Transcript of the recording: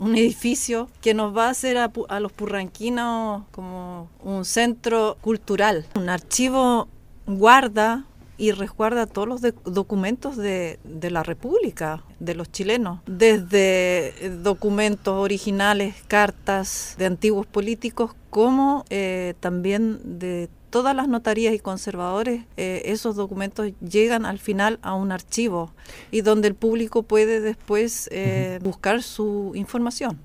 un edificio que nos va a hacer a los purranquinos como un centro cultural. Un archivo guarda y resguarda todos los documentos de la República, de los chilenos, desde documentos originales, cartas de antiguos políticos, como también de todas las notarías y conservadores. Esos documentos llegan al final a un archivo y donde el público puede después buscar su información.